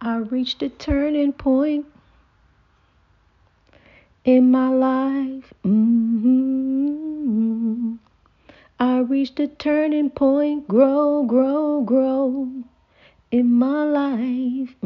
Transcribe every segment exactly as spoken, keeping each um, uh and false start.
I reached a turning point in my life. Mm-hmm. I reached a turning point, grow, grow, grow in my life.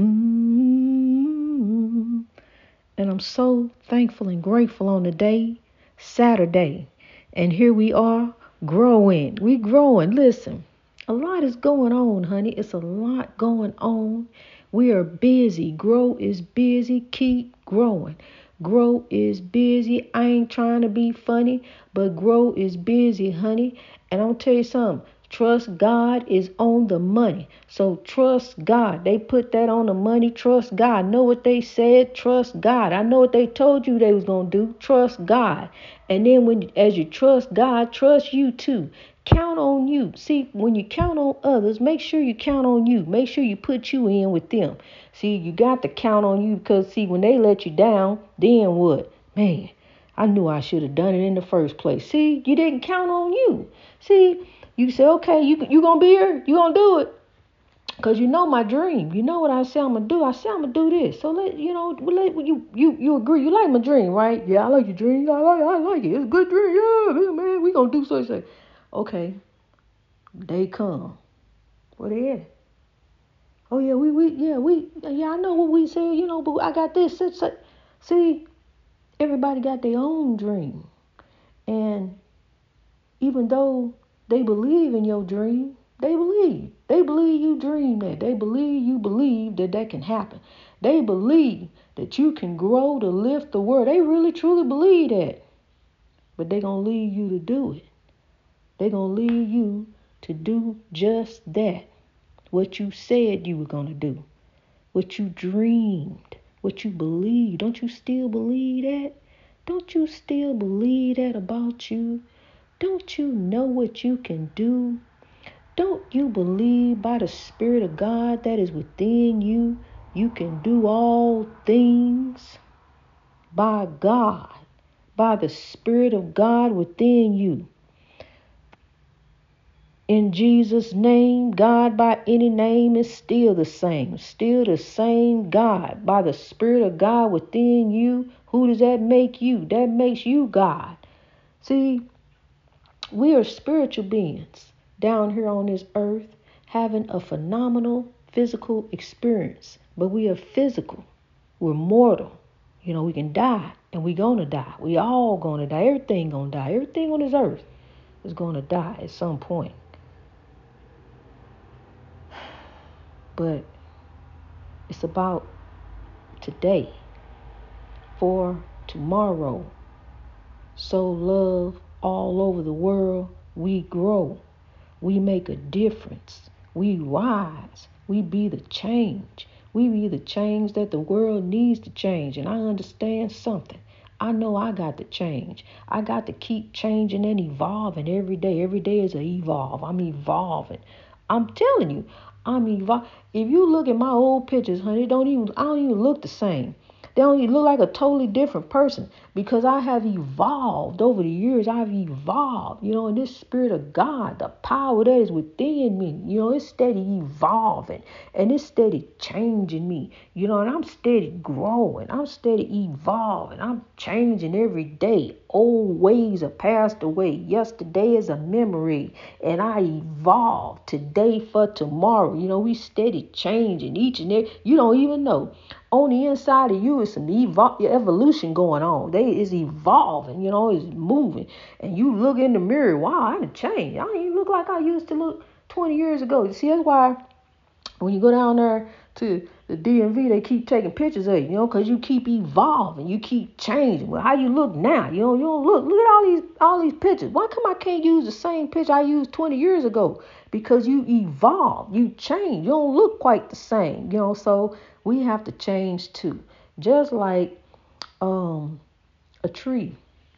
Mm-hmm. And I'm so thankful and grateful on the day, Saturday. And here we are growing. We growing. Listen, a lot is going on, honey. It's a lot going on. We are busy. Grow is busy. Keep growing. Grow is busy. I ain't trying to be funny, but grow is busy, honey. And I'm gonna tell you something. Trust God is on the money. So trust God. They put that on the money. Trust God. Know what they said. Trust God. I know what they told you they was going to do. Trust God. And then when as you trust God, trust you too. Count on you. See, when you count on others, make sure you count on you. Make sure you put you in with them. See, you got to count on you because, see, when they let you down, then what? Man, I knew I should have done it in the first place. See, you didn't count on you. See, you say, okay, you you gonna be here, you gonna do it, cause you know my dream. You know what I say I'm gonna do. I say I'm gonna do this. So let you know, let you you you agree. You like my dream, right? Yeah, I like your dream. I like I like it. It's a good dream. Yeah, man, we gonna do so. Say, okay, they come. Where they at? Oh yeah, we we yeah we yeah I know what we said. You know, but I got this. Such, such. See, everybody got their own dream, and even though they believe in your dream, they believe. They believe you dream that. They believe you believe that that can happen. They believe that you can grow to lift the world. They really truly believe that. But they're going to leave you to do it. They're going to leave you to do just that. What you said you were going to do. What you dreamed. What you believed. Don't you still believe that? Don't you still believe that about you? Don't you know what you can do? Don't you believe by the Spirit of God that is within you, you can do all things? By God, by the Spirit of God within you. In Jesus' name, God by any name is still the same. Still the same God. By the Spirit of God within you, who does that make you? That makes you God. See, we are spiritual beings down here on this earth having a phenomenal physical experience. But we are physical. We're mortal. You know, we can die and we gonna die. We all gonna die. Everything gonna die. Everything on this earth is gonna die at some point. But it's about today for tomorrow. So love all over the world. We grow. We make a difference. We rise. We be the change. We be the change that the world needs to change. And I understand something. I know I got to change. I got to keep changing and evolving every day. Every day is an evolve. I'm evolving. I'm telling you, I'm evolving. If you look at my old pictures, honey, it don't even I don't even look the same. They don't even look like a totally different person because I have evolved over the years. I've evolved, you know, and this Spirit of God, the power that is within me, you know, it's steady evolving and it's steady changing me, you know, and I'm steady growing. I'm steady evolving. I'm changing every day. Old ways are passed away. Yesterday is a memory and I evolve today for tomorrow. You know, we steady changing each and every, you don't even know. On the inside of you is some evol- evolution going on. They is evolving, you know, it's moving. And you look in the mirror, wow, I done changed. I don't even look like I used to look twenty years ago. You see, that's why when you go down there to the D M V, they keep taking pictures of you, you know, because you keep evolving, you keep changing. Well, how you look now, you know, you don't look. Look at all these all these pictures. Why come I can't use the same picture I used twenty years ago? Because you evolve, you change. You don't look quite the same, you know. So we have to change too. Just like um a tree.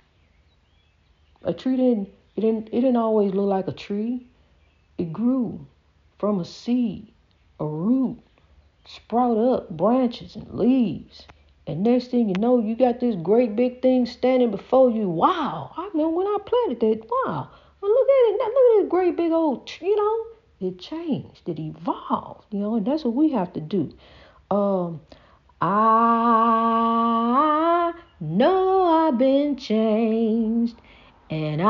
A tree didn't it didn't it didn't always look like a tree. It grew from a seed, a root, sprout up branches and leaves. And next thing you know, you got this great big thing standing before you. Wow. I remember when I planted that. Wow. Well, look at it. Look at this great big old tree, you know. It changed. It evolved, you know, and that's what we have to do. Um, I know I've been changed, and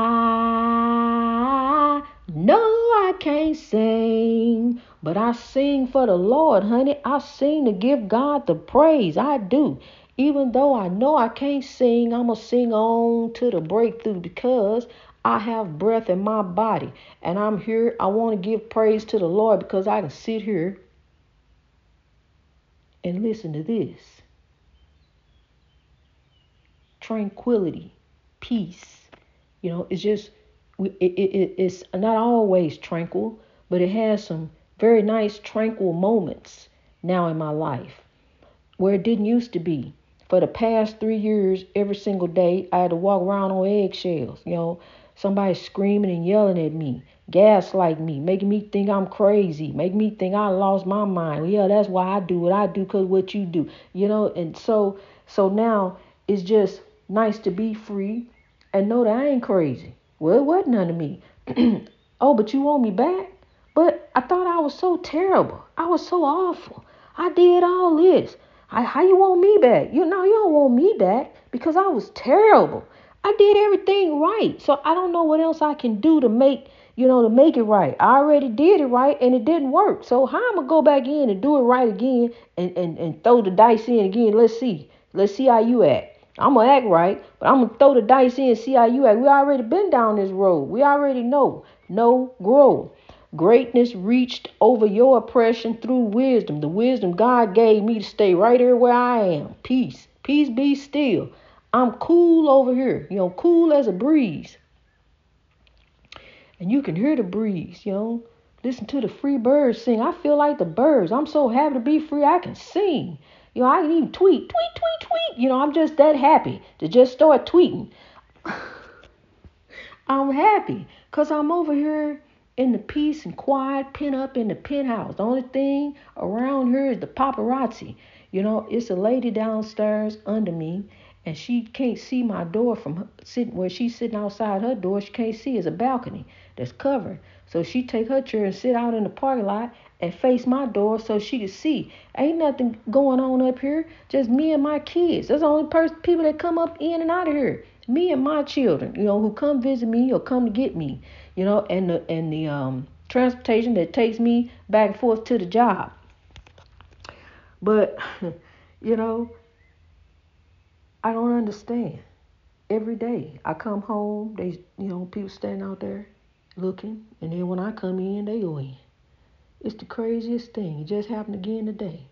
I know I can't sing, but I sing for the Lord, honey. I sing to give God the praise. I do. Even though I know I can't sing, I'm going to sing on to the breakthrough because I have breath in my body. And I'm here. I want to give praise to the Lord because I can sit here and listen to this. Tranquility, peace. You know, it's just, it, it, it's not always tranquil, but it has some very nice tranquil moments now in my life where it didn't used to be. For the past three years, every single day, I had to walk around on eggshells. You know, somebody screaming and yelling at me, gaslighting me, making me think I'm crazy, making me think I lost my mind. Yeah, that's why I do what I do, because what you do. You know, and so so now it's just nice to be free and know that I ain't crazy. Well, it wasn't none of me. Oh, but you want me back? But I thought I was so terrible. I was so awful. I did all this. I, how you want me back? You know, you don't want me back because I was terrible. I did everything right. So I don't know what else I can do to make, you know, to make it right. I already did it right and it didn't work. So how am I going to go back in and do it right again and, and, and throw the dice in again? Let's see. Let's see how you act. I'm going to act right, but I'm going to throw the dice in and see how you act. We already been down this road. We already know. No, grow. Greatness reached over your oppression through wisdom. The wisdom God gave me to stay right here where I am. Peace. Peace be still. I'm cool over here. You know, cool as a breeze. And you can hear the breeze, you know. Listen to the free birds sing. I feel like the birds. I'm so happy to be free. I can sing. You know, I can even tweet, tweet, tweet, tweet. You know, I'm just that happy to just start tweeting. I'm happy because I'm over here in the peace and quiet, pin up in the penthouse. The only thing around here is the paparazzi. You know, it's a lady downstairs under me, and she can't see my door from her, sitting where she's sitting outside her door. She can't see. It's a balcony that's covered. So she take her chair and sit out in the parking lot and face my door so she can see. Ain't nothing going on up here. Just me and my kids. That's the only person, people that come up in and out of here. Me and my children, you know, who come visit me or come to get me, you know, and the and the um transportation that takes me back and forth to the job. But, you know, I don't understand. Every day I come home, they, you know, people standing out there looking, and then when I come in, they go in. It's the craziest thing. It just happened again today.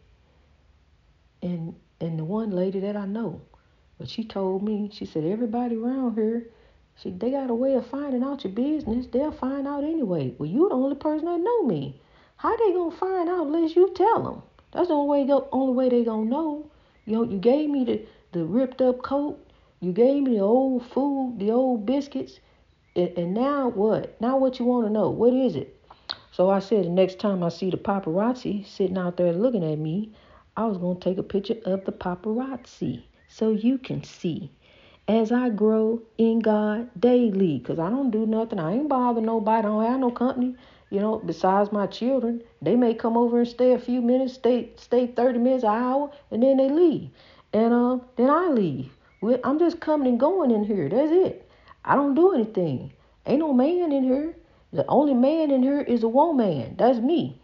And and the one lady that I know, but she told me, she said, everybody around here, she they got a way of finding out your business. They'll find out anyway. Well, you the only person that know me. How they gonna find out unless you tell them? That's the only way, go, only way they gonna know. You know, you gave me the, the ripped up coat. You gave me the old food, the old biscuits. And, and now what? Now what you want to know? What is it? So I said the next time I see the paparazzi sitting out there looking at me, I was going to take a picture of the paparazzi so you can see as I grow in God daily. Because I don't do nothing. I ain't bother nobody. I don't have no company, you know, besides my children. They may come over and stay a few minutes, stay stay thirty minutes, an hour, and then they leave. And uh, then I leave. I'm just coming and going in here. That's it. I don't do anything. Ain't no man in here. The only man in here is a woman. That's me.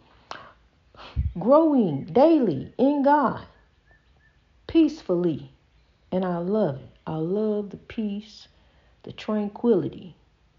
Growing daily in God. Peacefully. And I love it. I love the peace, the tranquility.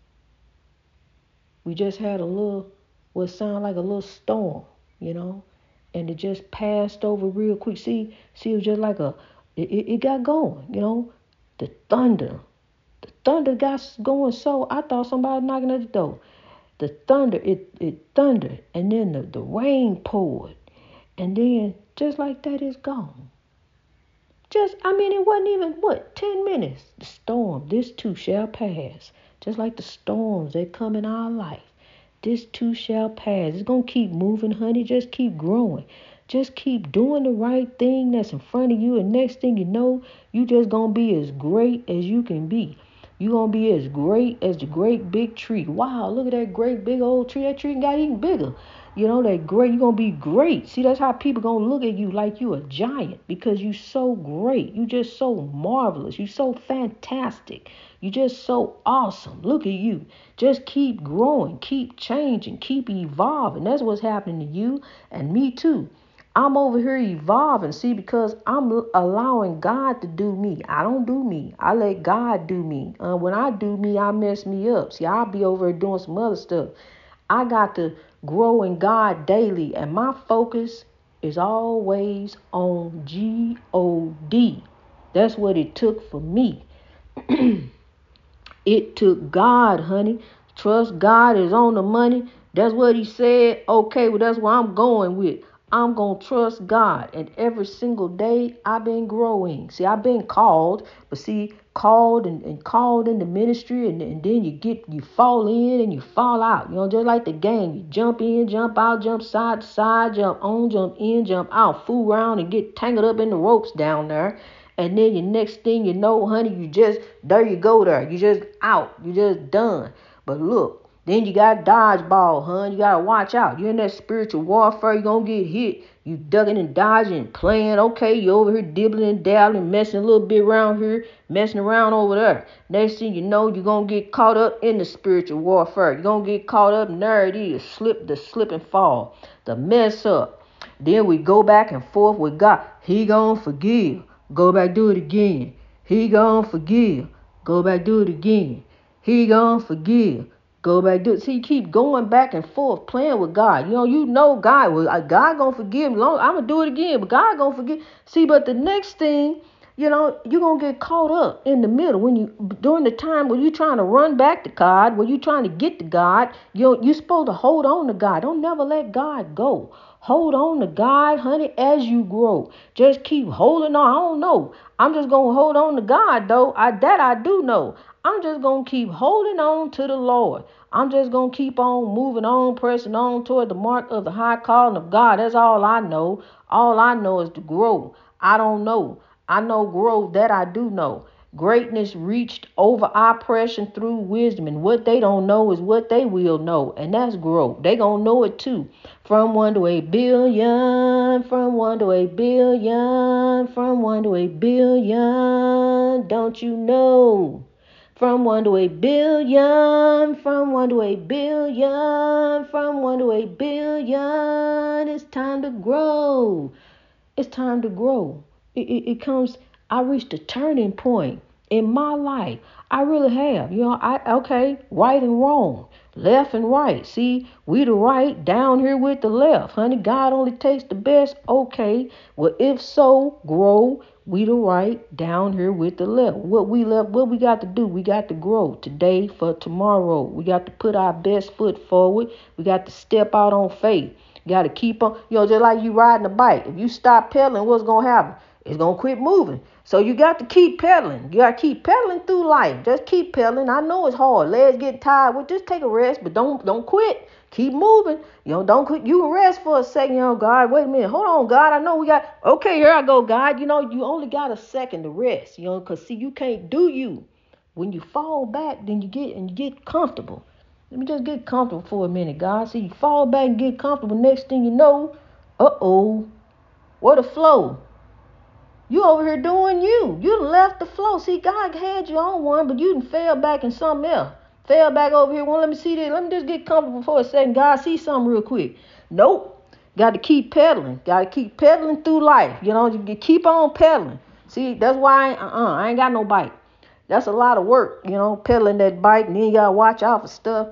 We just had a little, what sounded like a little storm, you know. And it just passed over real quick. See, see, it was just like a, it, it got going, you know. The thunder. The thunder got going so I thought somebody was knocking at the door. The thunder, it, it thundered, and then the, the rain poured, and then just like that, it's gone. Just, I mean, it wasn't even, what, ten minutes. The storm, this too shall pass. Just like the storms that come in our life. This too shall pass. It's going to keep moving, honey. Just keep growing. Just keep doing the right thing that's in front of you, and next thing you know, you just going to be as great as you can be. You're going to be as great as the great big tree. Wow, look at that great big old tree. That tree got even bigger. You know, that great, you're going to be great. See, that's how people going to look at you like you a giant because you so great. You just so marvelous. You so fantastic. You just so awesome. Look at you. Just keep growing, keep changing, keep evolving. That's what's happening to you and me too. I'm over here evolving, see, because I'm allowing God to do me. I don't do me. I let God do me. Uh, when I do me, I mess me up. See, I'll be over here doing some other stuff. I got to grow in God daily, and my focus is always on G O D. That's what it took for me. It took God, honey. Trust God is on the money. That's what he said. Okay, well, that's what I'm going with. I'm going to trust God. And every single day, I've been growing. See, I've been called. But see, called and, and called in the ministry. And, and then you get, you fall in and you fall out. You know, just like the game. You jump in, jump out, jump side to side, jump on, jump in, jump out. Fool around and get tangled up in the ropes down there. And then the next thing you know, honey, you just, there you go there. You just out. You just done. But look, then you got dodgeball, honey. You got to watch out. You're in that spiritual warfare. You're going to get hit. You ducking and dodging and playing. Okay, you over here dibbling and dabbling, messing a little bit around here, messing around over there. Next thing you know, you're going to get caught up in the spiritual warfare. You're going to get caught up, and there it is. Slip, the slip and fall. The mess up. Then we go back and forth with God. He going to forgive. Go back, do it again. He gonna forgive. Go back, do it again. He gonna forgive. Go back, do it. See, you keep going back and forth, playing with God. You know, you know God. Well, God gonna forgive me. I'm gonna do it again, but God gonna forgive. See, but the next thing, you know, you're gonna get caught up in the middle when you during the time when you're trying to run back to God, when you're trying to get to God. You you're supposed to hold on to God. Don't never let God go. Hold on to God, honey, as you grow. Just keep holding on. I don't know. I'm just going to hold on to God, though. I, that I do know. I'm just going to keep holding on to the Lord. I'm just going to keep on moving on, pressing on toward the mark of the high calling of God. That's all I know. All I know is to grow. I don't know. I know growth. That I do know. Greatness reached over oppression through wisdom. And what they don't know is what they will know. And that's growth. They going to know it too. From one to a billion. From one to a billion. From one to a billion. Don't you know? From one to a billion. From one to a billion. From one to a billion. It's time to grow. It's time to grow. It, it, it comes... I reached a turning point in my life. I really have. You know, I okay, right and wrong, left and right. See, we the right down here with the left. Honey, God only takes the best. Okay, well, if so, grow. We the right down here with the left. What we left, what we got to do? We got to grow today for tomorrow. We got to put our best foot forward. We got to step out on faith. You got to keep on, you know, just like you riding a bike. If you stop pedaling, what's going to happen? It's going to quit moving. So you got to keep pedaling. You got to keep pedaling through life. Just keep pedaling. I know it's hard. Legs get tired. Well, just take a rest, but don't don't quit. Keep moving. You know, don't quit. You can rest for a second. You know, God, wait a minute. Hold on, God. I know we got, okay, here I go, God. You know, you only got a second to rest, you know, because, see, you can't do you. When you fall back, then you get, and you get comfortable. Let me just get comfortable for a minute, God. See, you fall back and get comfortable. Next thing you know, uh-oh, what a flow. You over here doing you. You left the flow. See, God had you on one, but you done fell back in something else. Fell back over here. Well, let me see this. Let me just get comfortable for a second. God, see something real quick. Nope. Got to keep pedaling. Got to keep pedaling through life. You know, you keep on pedaling. See, that's why I ain't, uh-uh, I ain't got no bike. That's a lot of work, you know, pedaling that bike, and then you got to watch out for stuff.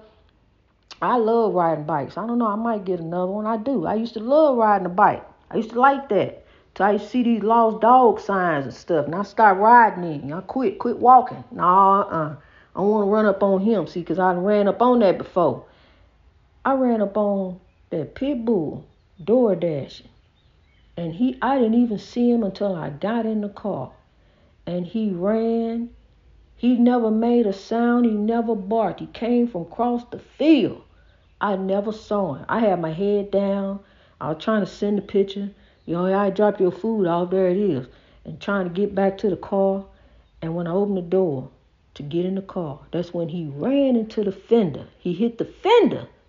I love riding bikes. I don't know. I might get another one. I do. I used to love riding a bike. I used to like that. So I used to see these lost dog signs and stuff, and I started riding in. I quit, quit walking. No, uh-uh. I don't want to run up on him, see, because I ran up on that before. I ran up on that pit bull, door dashing, and he, I didn't even see him until I got in the car, and he ran. He never made a sound. He never barked. He came from across the field. I never saw him. I had my head down. I was trying to send a picture. You know, I drop your food off, there it is. And trying to get back to the car. And when I opened the door to get in the car, that's when he ran into the fender. He hit the fender.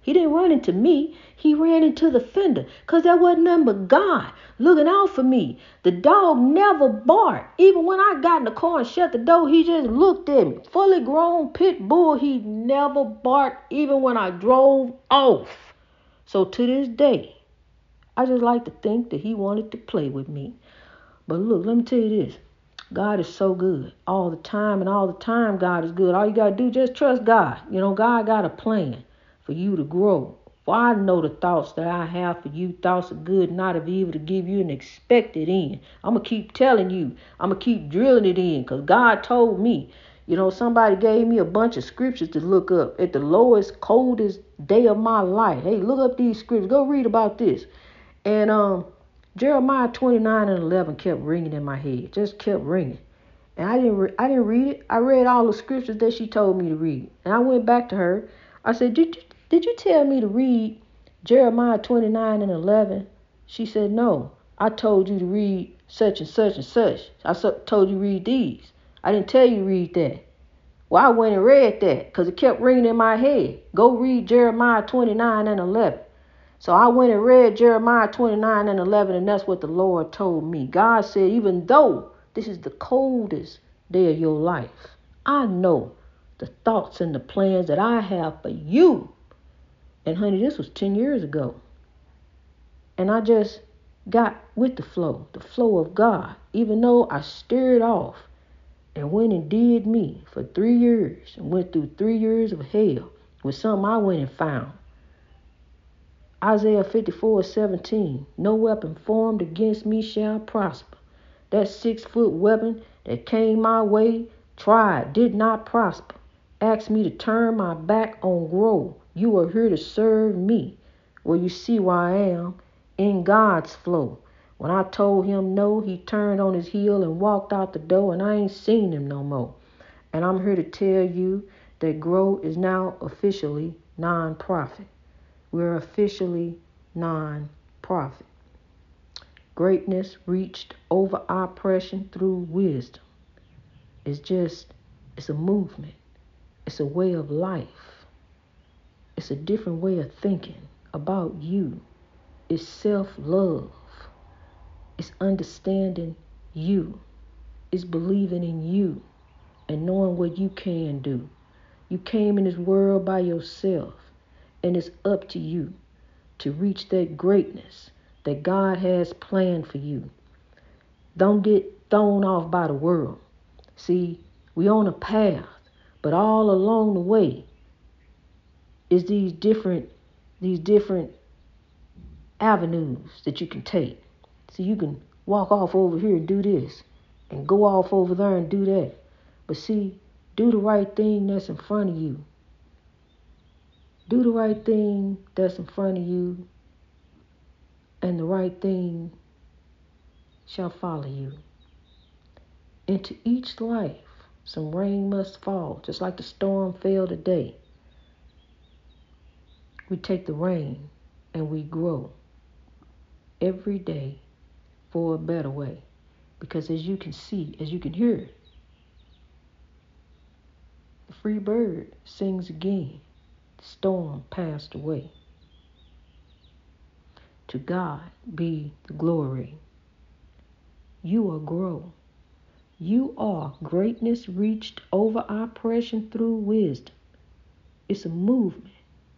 He didn't run into me. He ran into the fender because there wasn't nothing but God looking out for me. The dog never barked. Even when I got in the car and shut the door, he just looked at me. Fully grown pit bull, he never barked even when I drove off. So to this day, I just like to think that he wanted to play with me. But look, let me tell you this. God is so good all the time, and all the time God is good. All you got to do, just trust God. You know, God got a plan for you to grow. For I know the thoughts that I have for you, thoughts of good, not of evil, to give you an expected end. I'm going to keep telling you. I'm going to keep drilling it in because God told me. You know, somebody gave me a bunch of scriptures to look up at the lowest, coldest day of my life. Hey, look up these scriptures. Go read about this. And um, Jeremiah twenty-nine and eleven kept ringing in my head. Just kept ringing. And I didn't, re- I didn't read it. I read all the scriptures that she told me to read. And I went back to her. I said, did you, did you tell me to read Jeremiah twenty-nine and eleven? She said, no. I told you to read such and such and such. I so- told you to read these. I didn't tell you to read that. Well, I went and read that because it kept ringing in my head. Go read Jeremiah twenty-nine and eleven. So I went and read Jeremiah twenty-nine and eleven, and that's what the Lord told me. God said, even though this is the coldest day of your life, I know the thoughts and the plans that I have for you. And honey, this was ten years ago. And I just got with the flow, the flow of God, even though I steered off and went and did me for three years and went through three years of hell with something I went and found. Isaiah fifty-four seventeen, no weapon formed against me shall prosper. That six-foot weapon that came my way, tried, did not prosper. Asked me to turn my back on grow. You are here to serve me. Well, you see where I am, in God's flow. When I told him no, he turned on his heel and walked out the door, and I ain't seen him no more. And I'm here to tell you that Grow is now officially non-profit. We're officially non-profit. Greatness reached over oppression through wisdom. It's just, it's a movement. It's a way of life. It's a different way of thinking about you. It's self-love. It's understanding you. It's believing in you and knowing what you can do. You came in this world by yourself, and it's up to you to reach that greatness that God has planned for you. Don't get thrown off by the world. See, we on a path, but all along the way is these different these different avenues that you can take. So you can walk off over here and do this, and go off over there and do that. But see, do the right thing that's in front of you. Do the right thing that's in front of you, and the right thing shall follow you. Into each life, some rain must fall, just like the storm fell today. We take the rain and we grow every day for a better way. Because as you can see, as you can hear, the free bird sings again. The storm passed away. To God be the glory. You are grow. You are greatness reached over oppression through wisdom. It's a movement.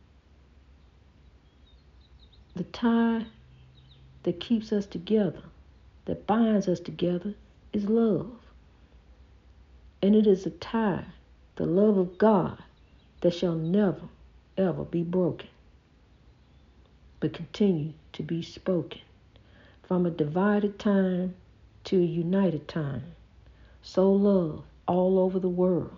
The tie that keeps us together, that binds us together, is love. And it is a tie, the love of God, that shall never, ever be broken, but continue to be spoken. From a divided time to a united time. So love all over the world.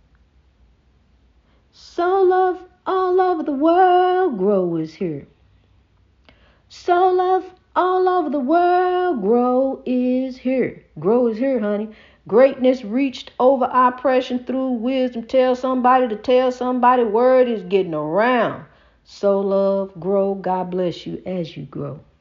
So love all over the world. Grow is here. So love all over the world. Grow is here. Grow is here, honey. Greatness reached over oppression through wisdom. Tell somebody to tell somebody. Word is getting around. So love, grow. God bless you as you grow.